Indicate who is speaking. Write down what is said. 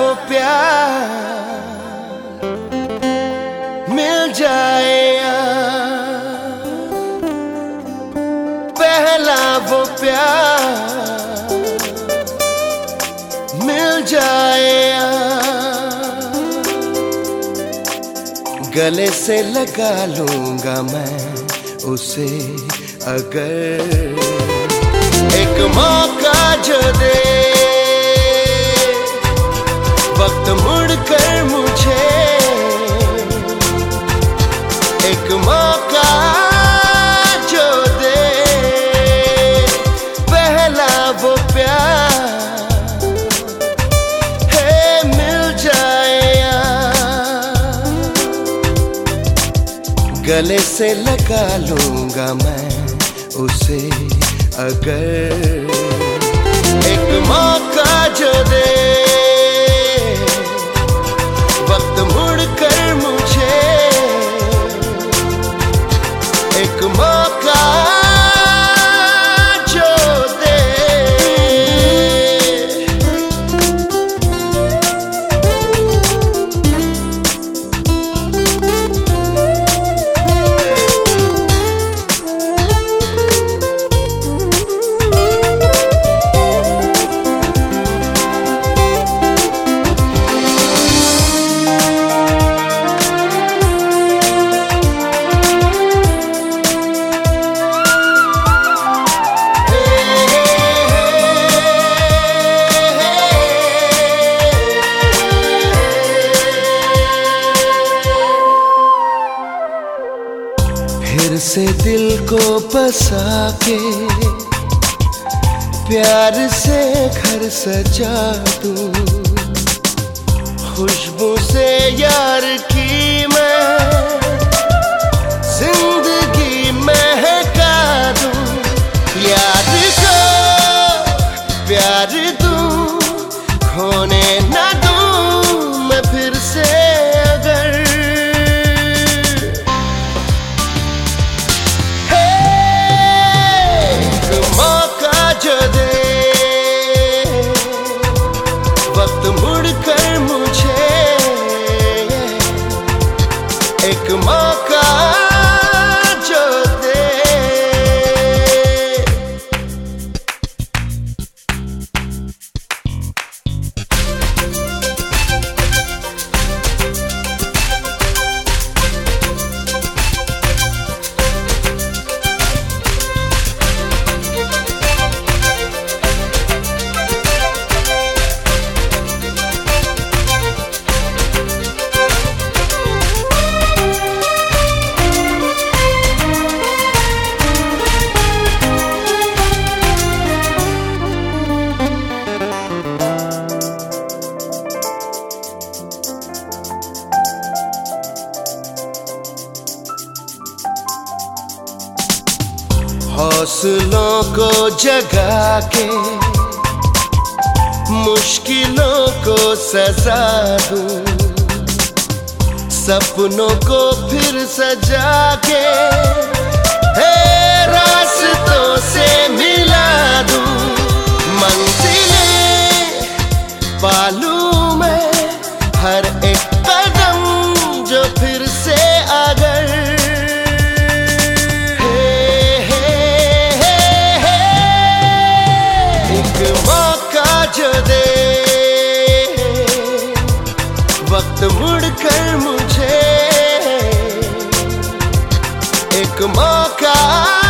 Speaker 1: वो प्यार मिल जाए या पहला वो प्यार मिल जाए या गले से लगा लूंगा मैं उसे अगर एक मौका जो दे वक्त मुड़कर मुझे एक मौका जो दे पहला वो प्यार है मिल जाए या गले से लगा लूंगा मैं उसे अगर एक मौका जो दे वक्त मुड़कर मुझे एक मौका जो दे। फिर से दिल को बसा के प्यार से घर सजा दूं, खुशबू से यार की मैं जिंदगी महका दूं, यार को प्यार दूं, खोने ना दूं मैं फिर से अगर जो दे वक्त मुड़कर मुझे एक मौका जो दे। हौसलों को जगा के मुश्किलों को सजा दूं, सपनों को फिर सजा के रास्तों से मिला दूं, मंजिलें पालूं मैं हर एक कदम जो फिर से अगर जो दे वक्त मुड़कर मुझे एक मौका